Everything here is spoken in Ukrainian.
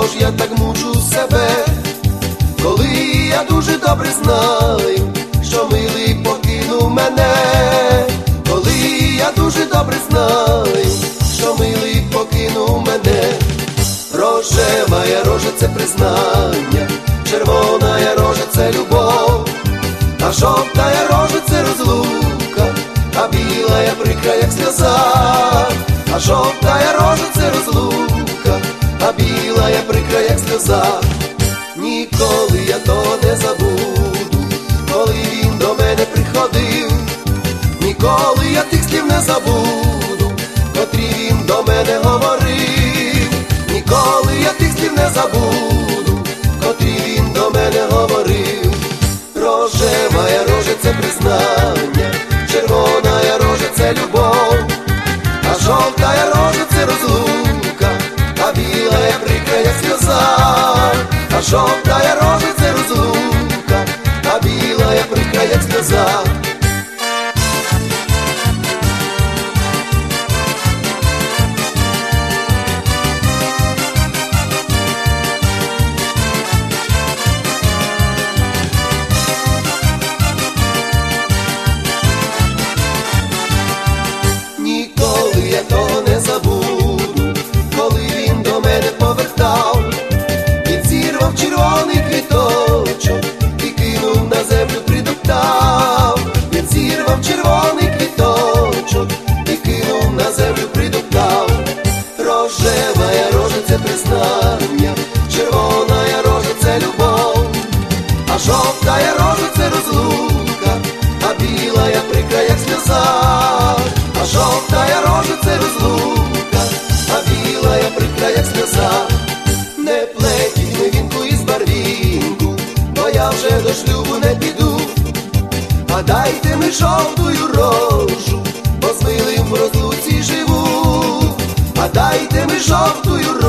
ж я так мучу себе, коли я дуже добре знаю, що милий покинув мене, коли я дуже добре знаю, що милий покинув мене. Рожевая рожа — це признання, червоная рожа — це любов, а жовтая рожа — це розлука, а білая прикра, як сльоза. А жовтая рожа — це розлука, а білая прикра, як сльоза. Ніколи я то не забуду, коли він до мене приходив, ніколи я тих слів не забуду, котрі він до мене говорив, ніколи я тих слів не забуду, котрі він до мене говорив. Рожевая рожа — це признання, червоная рожа — це любов, а жовтая рожа — це розлука, а білая прикра, як сльоза. А жовтая рожа — це розлука, а білая прикра, як сльоза. Ніколи я того не забуду, коли він до мене повертав, він зірвав червоний квіточок і кинув на землю, придоптав. Він зірвав червоний квіточок і кинув на землю, придоптав. Рожевая рожа — це признання, червоная рожа — це любов, а жовтая рожа — це розлука, а білая прикра, як сльоза. А жовтая рожа — це розлука, а білая прикра, як сльоза. Не плетіть ми вінку із барвінку, бо я вже до шлюбу не піду. А дайте ми жовтую рожу, бо з милим в розлуці живу. А дайте ми жовтую рожу,